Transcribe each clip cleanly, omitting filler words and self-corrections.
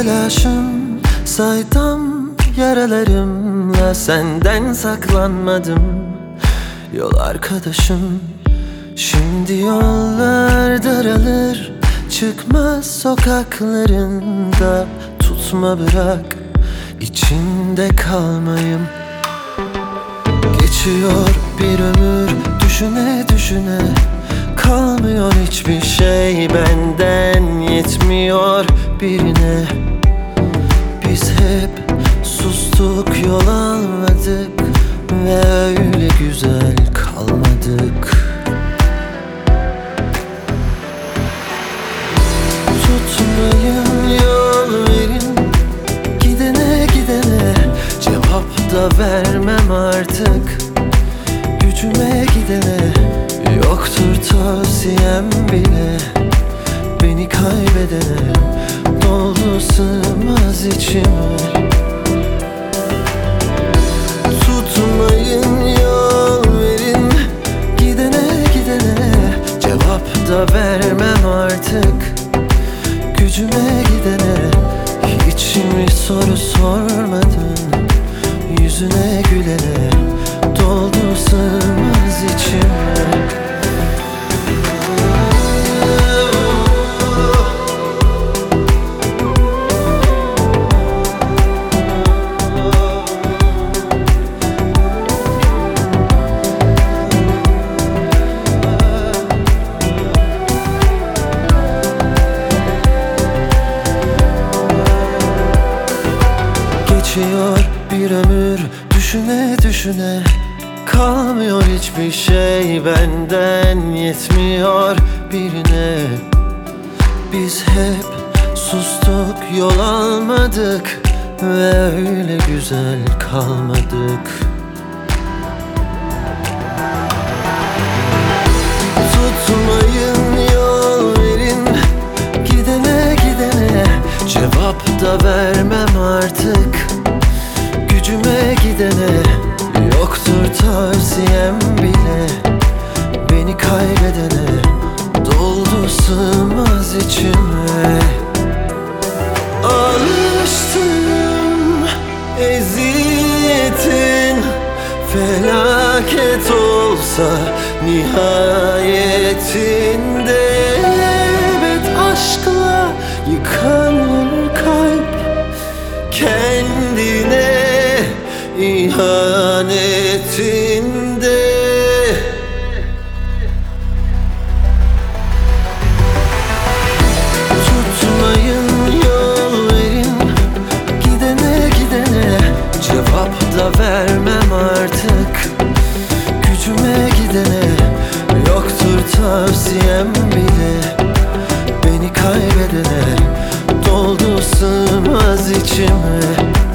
telaşım, saydam yaralarımla senden saklanmadım. Yol arkadaşım, şimdi yollar daralır, çıkmaz sokaklarında. Tutma, bırak içinde kalmayım. Geçiyor bir ömür düşüne düşüne, kalmıyor hiçbir şey benden, yetmiyor birine. Biz hep sustuk, yol almadık ve öyle güzel kalmadık. Tutmayın, yol verin gidene gidene, cevap da vermem artık gücüme gidene. Yoktur tavsiyem bile beni kaybedene, doldu sığmaz içime. Tutmayın, yol verin gidene gidene, cevap da vermem artık gücüme gidene. Hiç mi soru sormadın yüzüne gülene, doldu sığmaz içime. Geçiyor bir ömür düşüne düşüne, kalmıyor hiçbir şey benden, yetmiyor birine. Biz hep sustuk, yol almadık ve öyle güzel kalmadık. Tutmayın, yol verin gidene gidene, cevap da vermem artık gücüme gidene. Yoktur tavsiyem bile beni kaybedene, doldu sığmaz içime. Alıştım eziyetin, felaket olsa nihayetinde. Evet, aşkla yıkanır kalp, kendine ihanetinde. Tutmayın, yol verin gidene gidene, cevap da vermem artık gücüme gidene. Yoktur tavsiyem bile beni kaybedene, doldu sığmaz içime.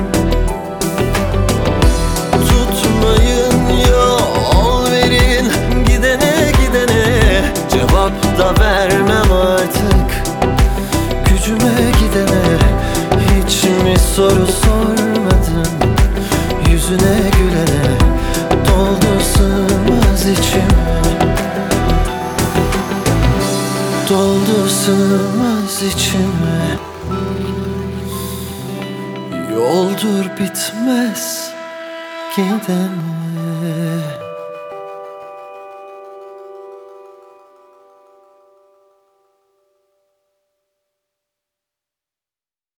Tutmayın, yol verin gidene gidene, cevap da vermem artık gücüme gidene. Hiç mi soru sormadın yüzüne gülene, doldu sığmaz içime. Doldu sığmaz içime. Yoldur bitmez gidene.